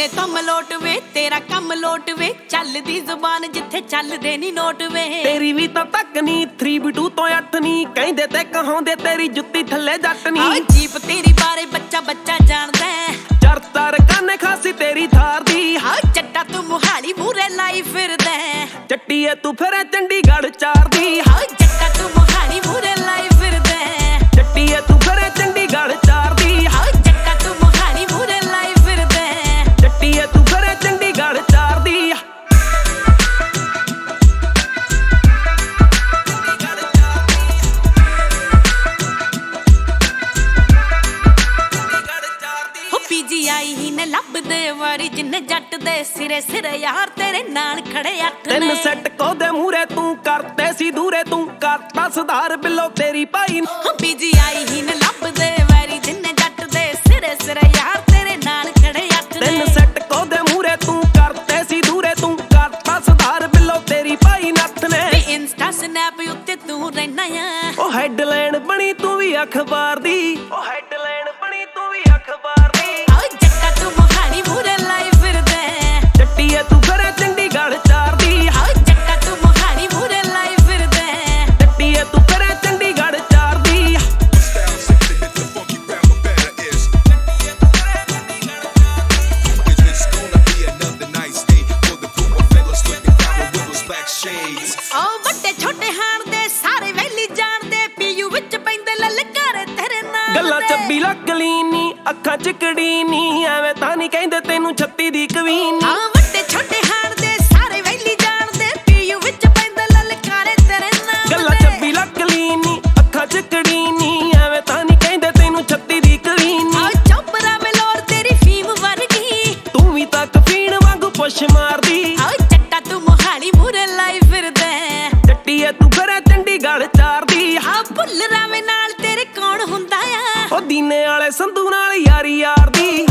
महीने तो मलोट वे तेरा कम लोट वे चलदी जुबान जिथे चलदे नी नोट वे तेरी भी तो तक नी 3B2 तो 8 नी कहंदे ते कहांदे तेरी जुत्ती थल्ले जट नी जीप तेरी बारे बच्चा बच्चा जानदा चरतर काने खासी तेरी थार दी चट्टा तू मुहाली मूरे लाई फिरदा चट्टी है तू फिर चंडीगढ़ चार दी चट्टा तू मुहाली मूरे लाई फिरदा चट्टी है तू फिर चंडीगढ़ चार दी चट्टा तू मुहाली मूरे लाई फिरदा चट्टी है तू फिर चंडीगढ़ चार दी PGI ही ने लब दे वारी जिन्ने जट दे सिरे सिरे यार तेरे नाल खड़े अठ ने तीन सेट कोदे मूरे तू करते सी दूरे तू करता सुधार बिलो तेरी पाई PGI ही ने लब दे वारी जिन्ने जट दे सिरे सिरे यार तेरे नाल खड़े अठ ने तीन सेट कोदे मूरे तू करते सी दूरे तू करता सुधार बिलो तेरी पाई नथ ने इंस्टा स्नैप उत्ते तू रहना ओ हेडलाइन बनी तू भी अखबार दी ओ हेडलाइन बनी तू भी अखबार दी जट्टा तू मुहाली मूरे लाई फिरदा चट्टी है तू फिर चंडीगढ़ चार दी जट्टा तू मुहाली मूरे लाई फिरदा चट्टी है तू फिर चंडीगढ़ चार दी ਵੱਡੇ ਛੋਟੇ ਹਾਣ ਦੇ ਸਾਰੇ ਵੈਲੀ ਜਾਣਦੇ ਪੀਯੂ ਵਿੱਚ ਪੈਂਦੇ ਲਲਕਾਰੇ ਤੇਰੇ ਨਾਲ ਗੱਲਾਂ 26 ਲੱਖ ਲੀਨੀ ਅੱਖਾਂ ਚ ਕੜੀਨੀ ਐਵੇਂ ਤਾਂ ਨਹੀਂ ਕਹਿੰਦੇ ਤੈਨੂੰ 36 ਦੀ ਕਵੀਨੀ ਵੱਡੇ ਛੋਟੇ ਹਾਣ ਦੇ ਸਾਰੇ ਵੈਲੀ ਜਾਣਦੇ ਪੀਯੂ ਵਿੱਚ ਪੈਂਦੇ ਲਲਕਾਰੇ ਤੇਰੇ ਨਾਲ ਗੱਲਾਂ 26 ਲੱਖ ਲੀਨੀ ਅੱਖਾਂ ਚ ਕੜੀਨੀ ਐਵੇਂ ਤਾਂ ਨਹੀਂ ਕਹਿੰਦੇ ਤੈਨੂੰ 36 ਦੀ ਕਵੀਨੀ ਚੋਪਰਾ ਮਲੋਰ ਤੇਰੀ ਫੀਮ ਵਰਗੀ ਤੂੰ ਵੀ ਤਾਂ ਕਫੀਣ ਵਾਂਗੂ ਪੁੱਛ ਮਾਰਦੀ ਚੱਟਾ ਤੂੰ ਮੁਹਾਲੀ ਮੂਰੇ ਲਾਈ ਫਿਰਦਾ ਚੱਟੀ ਐ ਤੂੰ ਫਿਰ ਚੰਡੀਗੜ੍ਹ ਚਾਰ ਦੀ ਭੁੱਲ ਰਾਵੇਂ ਨਾਲ ਤੇਰੇ ਕੌਣ ਹੁੰਦਾ ਆ ਉਹ ਦੀਨੇ ਵਾਲੇ ਸੰਧੂ ਨਾਲ ਯਾਰੀ ਯਾਰ ਦੀ